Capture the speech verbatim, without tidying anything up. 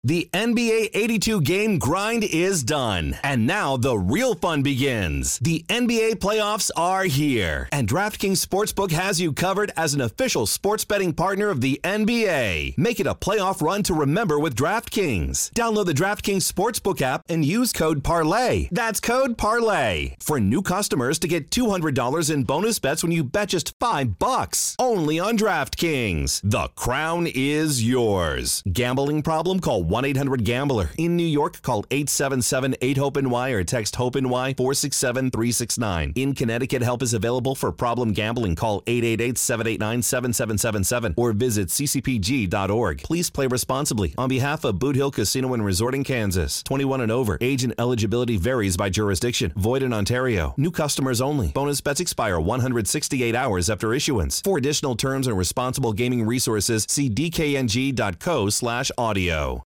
The N B A eighty-two game grind is done, and now the real fun begins. The N B A playoffs are here, and DraftKings Sportsbook has you covered as an official sports betting partner of the N B A. Make it a playoff run to remember with DraftKings. Download the DraftKings Sportsbook app and use code PARLAY. That's code PARLAY for new customers to get two hundred dollars in bonus bets when you bet just five bucks. Only on DraftKings. The crown is yours. Gambling problem? Call one eight hundred gambler. In New York, call eight seven seven eight hope N Y or text HOPE-NY four six seven three six nine. In Connecticut, help is available for problem gambling. Call eight eight eight seven eight nine seven seven seven seven or visit c c p g dot org. Please play responsibly. On behalf of Boot Hill Casino and Resort in Kansas. twenty-one and over. Age and eligibility varies by jurisdiction. Void in Ontario. New customers only. Bonus bets expire one hundred sixty-eight hours after issuance. For additional terms and responsible gaming resources, see d k n g dot co slash audio.